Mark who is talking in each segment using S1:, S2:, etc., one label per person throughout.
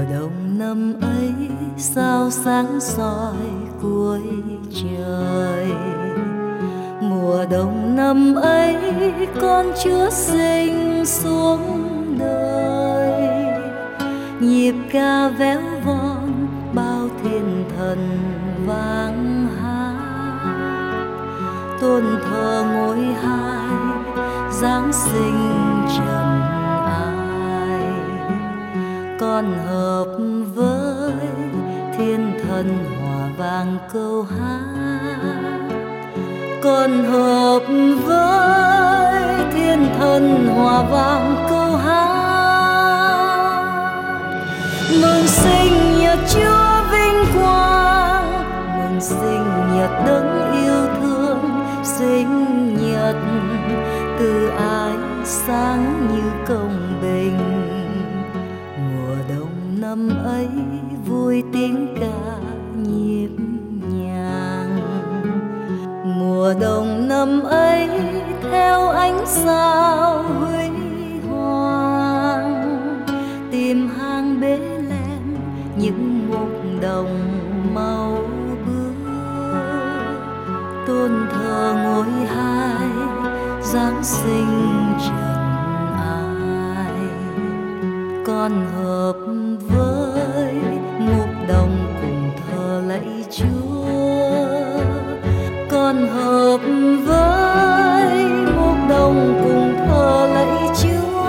S1: đông năm ấy sao sáng soi cuối trời. Mùa đông năm ấy con Chúa sinh xuống đời. Nhịp ca véo von bao thiên thần vang hát. Tôn thờ ngôi hai Giáng sinh trần ai. Con hợp với thiên thần hòa vang câu hát. Con hợp với thiên thần hòa vang câu hát. Mừng sinh nhật Chúa vinh quang, mừng sinh nhật đấng yêu thương. Sinh nhật từ ái sáng như công bình. Mùa đông năm ấy vui tiếng ca nhịp nhàng. Mùa đông năm ấy theo ánh sao huy hoàng. Tìm hang bế lem những mục đồng màu bướm. Tôn thờ ngôi hai Giáng sinh trần ai. Con hợp với mục đồng cùng thờ lạy Chúa. Con hợp với mục đồng cùng thờ lạy Chúa.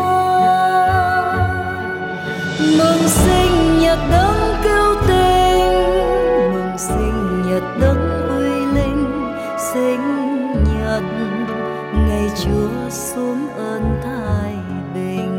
S1: Mừng sinh nhật đấng cứu tinh, mừng sinh nhật đấng uy linh. Sinh nhật ngày Chúa xuống ơn thái bình.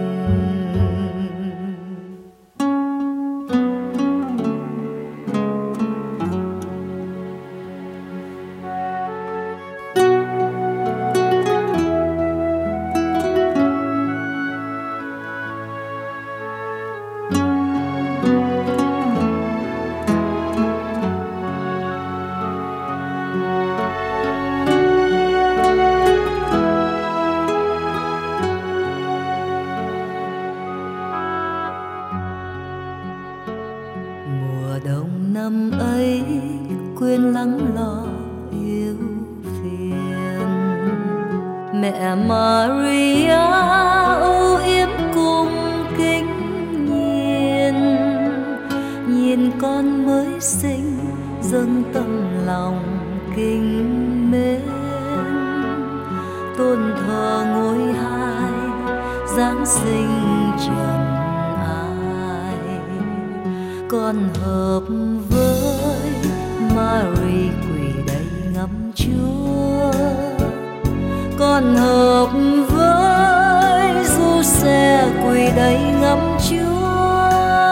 S1: Đông năm ấy quên lắng lo yêu phiền. Mẹ Maria âu yếm cung kính nhìn. Nhìn con mới sinh dâng tâm lòng kính mến. Tôn thờ ngôi hai Giáng sinh trần. Con hợp với Mary quỳ đầy ngắm Chúa. Con hợp với Giuse quỳ đầy ngắm Chúa.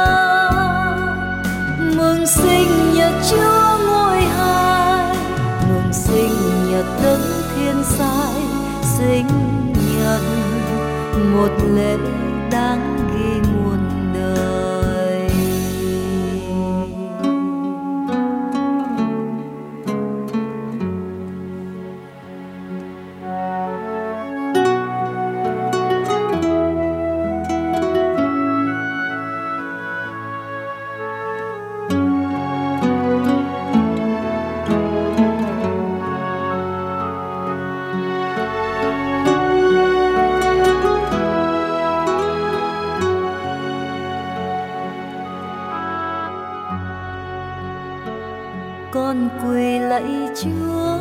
S1: Mừng sinh nhật Chúa ngôi hai, mừng sinh nhật đấng thiên sai. Sinh nhật một lễ đáng ghi muôn đời. Con quỳ lạy Chúa,